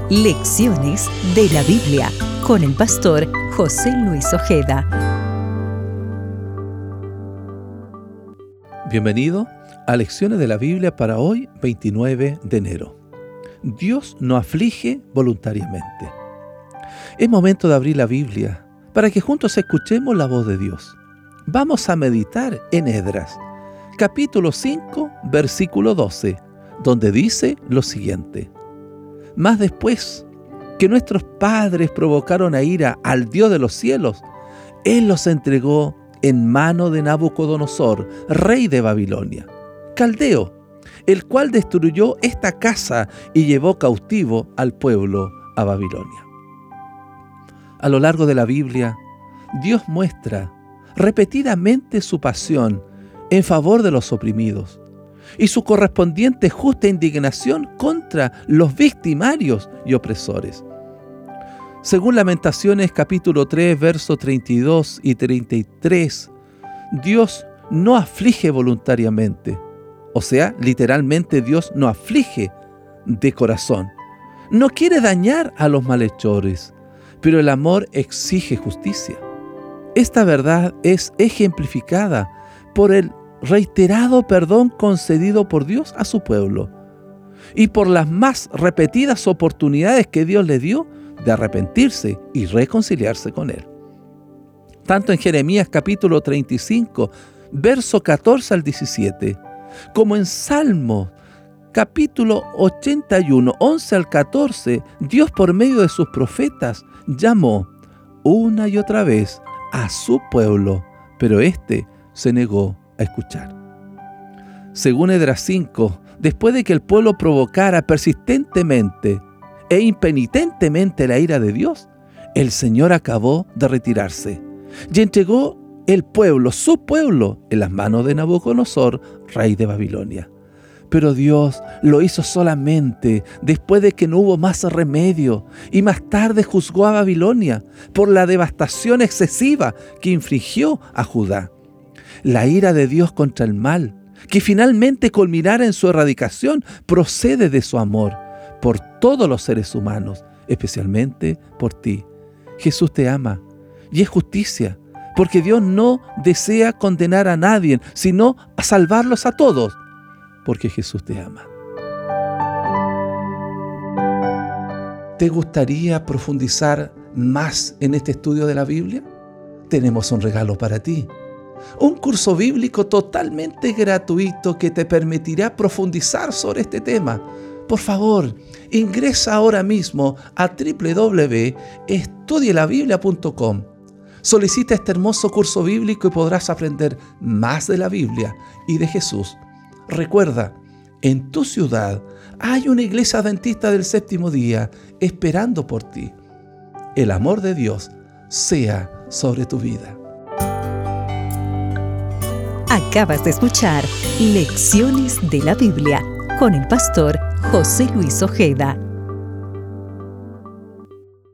Lecciones de la Biblia con el pastor José Luis Ojeda. Bienvenido a Lecciones de la Biblia para hoy, 29 de enero. Dios no aflige voluntariamente. Es momento de abrir la Biblia para que juntos escuchemos la voz de Dios. Vamos a meditar en Esdras, capítulo 5, versículo 12, donde dice lo siguiente: Mas después que nuestros padres provocaron a ira al Dios de los cielos, Él los entregó en mano de Nabucodonosor, rey de Babilonia, caldeo, el cual destruyó esta casa y llevó cautivo al pueblo a Babilonia. A lo largo de la Biblia, Dios muestra repetidamente su pasión en favor de los oprimidos y su correspondiente justa indignación contra los victimarios y opresores. Según Lamentaciones capítulo 3, versos 32 y 33, Dios no aflige voluntariamente. O sea, literalmente Dios no aflige de corazón. No quiere dañar a los malhechores, pero el amor exige justicia. Esta verdad es ejemplificada por el reiterado perdón concedido por Dios a su pueblo y por las más repetidas oportunidades que Dios le dio de arrepentirse y reconciliarse con Él. Tanto en Jeremías capítulo 35, verso 14 al 17, como en Salmo capítulo 81, 11 al 14, Dios por medio de sus profetas llamó una y otra vez a su pueblo, pero éste se negó a escuchar. Según Esdras 5, después de que el pueblo provocara persistentemente e impenitentemente la ira de Dios, el Señor acabó de retirarse y entregó el pueblo, su pueblo, en las manos de Nabucodonosor, rey de Babilonia. Pero Dios lo hizo solamente después de que no hubo más remedio, y más tarde juzgó a Babilonia por la devastación excesiva que infligió a Judá. La ira de Dios contra el mal, que finalmente culminará en su erradicación, procede de su amor por todos los seres humanos, especialmente por ti. Jesús te ama y es justicia, porque Dios no desea condenar a nadie, sino a salvarlos a todos, porque Jesús te ama. ¿Te gustaría profundizar más en este estudio de la Biblia? Tenemos un regalo para ti. Un curso bíblico totalmente gratuito que te permitirá profundizar sobre este tema. Por favor, ingresa ahora mismo a www.estudielabiblia.com. Solicita este hermoso curso bíblico y podrás aprender más de la Biblia y de Jesús. Recuerda, en tu ciudad hay una iglesia adventista del séptimo día esperando por ti. El amor de Dios sea sobre tu vida. Acabas de escuchar Lecciones de la Biblia con el pastor José Luis Ojeda.